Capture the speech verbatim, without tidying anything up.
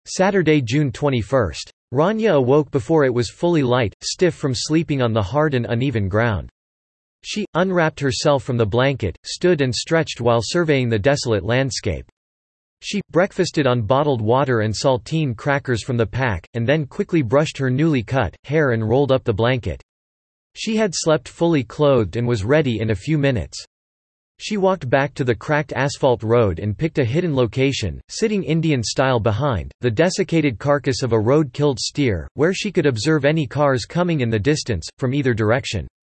Saturday, June twenty-first. Rania awoke before it was fully light, stiff from sleeping on the hard and uneven ground. She unwrapped herself from the blanket, stood and stretched while surveying the desolate landscape. She breakfasted on bottled water and saltine crackers from the pack, and then quickly brushed her newly cut hair and rolled up the blanket. She had slept fully clothed and was ready in a few minutes. She walked back to the cracked asphalt road and picked a hidden location, sitting Indian-style behind the desiccated carcass of a road-killed steer, where she could observe any cars coming in the distance, from either direction.